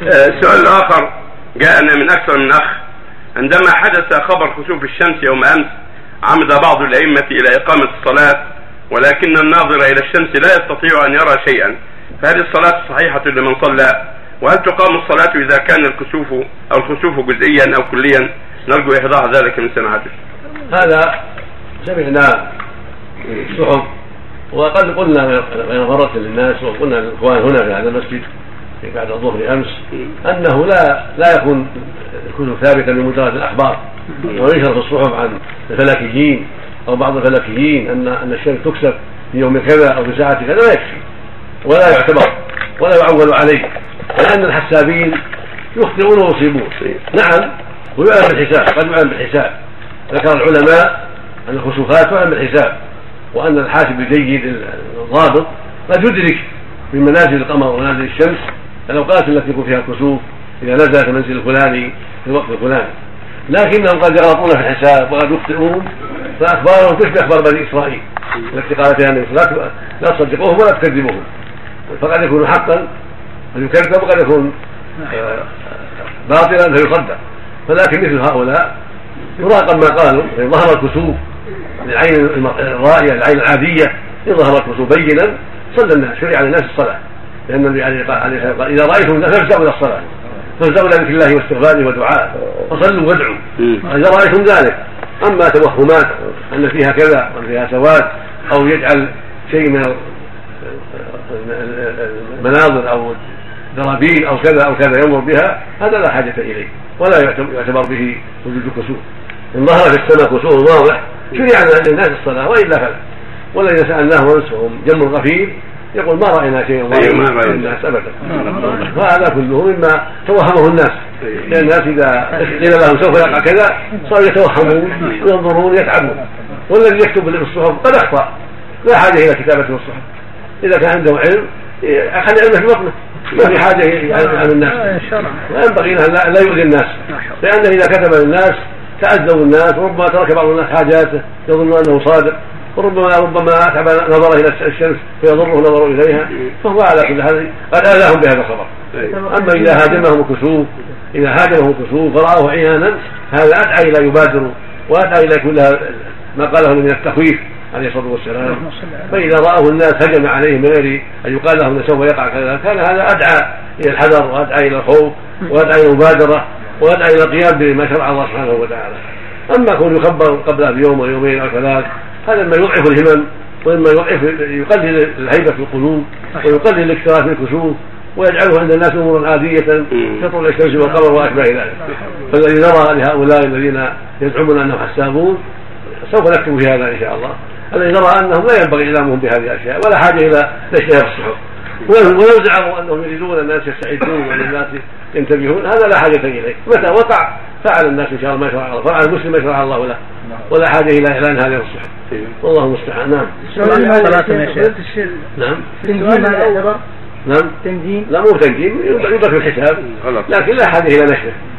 السؤال الآخر جاءنا من أكثر من أخ: عندما حدث خبر خسوف الشمس يوم أمس عمد بعض الأئمة إلى إقامة الصلاة، ولكن الناظر إلى الشمس لا يستطيع أن يرى شيئا، فهل الصلاة صحيحة لمن صلى؟ وهل تقام الصلاة إذا كان الخسوف جزئيا أو كليا؟ نرجو إيضاح ذلك من سماحته. هذا سمعنا الصحف، وقد قلنا بين مرة للناس، وقلنا للإخوان هنا في هذا المسجد بعد الظهر أمس أنه لا يكون ثابتا بمجرد الأخبار وينشر في الصحف عن الفلكيين أو بعض الفلكيين أن الشمس تكسف في يوم كذا أو في ساعة كذا، لا يكفي ولا يعتبر ولا يعول عليه، لأن الحسابين يخطئون ويصيبون. نعم، ويعلم بالحساب، قد يعلم بالحساب. ذكر العلماء أن الخسوفات تعلم بالحساب، وأن الحاسب الجيد الضابط قد يدرك من منازل القمر ومنازل الشمس الأوقات التي يكون فيها الكسوف إذا نزلت المنزل الفلاني في الوقت الفلاني، لكنهم قد يغلطون في الحساب وقد يخطئون، فأخبارهم تشبه أخبار بني إسرائيل التي قال فيها النبي صلى الله عليه وسلم: لا تصدقوهم ولا تكذبوهم، فقد يكون حقا فيكذب وقد يكون باطلا فيصدق. فلكن مثل هؤلاء يراقب ما قالوا، فإن ظهر الكسوف للعين الرائية العين العادية، إن ظهر الكسوف بينا صلى الناس، شرع للناس الصلاة، لأن النبي عليه الصلاة والسلام قال: إذا رأيتم الناس فافزعوا إلى الصلاة، فافزعوا إلى ذكر الله واستغفاره ودعاء، فصلوا وادعوا إذا رأيتم ذلك. أما توهمات أن فيها كذا وأن فيها سواد، أو يجعل شيء من المناظر أو درابين أو كذا أو كذا يمر بها، هذا لا حاجة إليه ولا يعتبر به وجود كسوف. إن ظهر في السماء كسوف واضح شرع للناس الصلاة، وإلا فلا. والذين سألناه ونسهم جم غفير يقول: ما رأينا شيئا ظاهرا الناس أبدا. وهذا كله مما توهمه الناس، لأن الناس إذا قيل لهم سوف يقع كذا صاروا يتوهمون وينظرون يتعبون، والذي يكتب بالصحف قد أخطأ، لا حاجة إلى كتابة الصحف. إذا كان عنده علم خلي علمه في بطنه، ما في حاجة عن الناس، وينبغي لا يؤذي الناس، لأنه إذا كتب للناس تأذوا الناس، وربما ترك بعض الناس حاجاته يظن أنه صادق، وربما أتعب نظره إلى الشمس فيضره نظره إليها، فهو على كل حال قد آذاهم بهذا الخبر. أما إذا هاجمهم كسوف فرأوه عيانا، هذا أدعى إلى يبادر وأدعى إلى كل ما قاله من التخويف عليه الصلاة والسلام. فإذا رأوا الناس هجم عليهم من غير أن يقال لهم سوف يقع كذا، كان هذا أدعى إلى الحذر وأدعى إلى الخوف وأدعى إلى المبادرة وأدعى إلى القيام بما شرع الله سبحانه وتعالى. أما كون يخبر قبل بيوم ويومين أو ثلاث، هذا ما يضعف الهمم، وإما يقلل الهيبة في القلوب ويقلل الاكتراث من الكسوف، ويجعله عند الناس أمورا عادية كطلوع الشمس والقمر وأشبه ذلك. فالذي نرى لهؤلاء الذين يزعمون أنهم حسابون سوف نكتب في هذا إن شاء الله. الذي نرى أنهم لا ينبغي إعلامهم بهذه الأشياء ولا حاجة إلى نشرها في الصحف، ويزعموا أنهم يريدون الناس يستعدون وأن الناس ينتبهون، هذا لا حاجة إليه. متى وقع فعل الناس إن شاء الله ما شرع الله، فعل المسلم ما شرع الله له، ولا حاجة إلى إعلان هذه الصحف. والله المستعان. نعم. نعم. تنجيم. نعم. تنجيم. لا مو تنجيم، يدرك الحساب، لكن لا حاجة إلى نشره.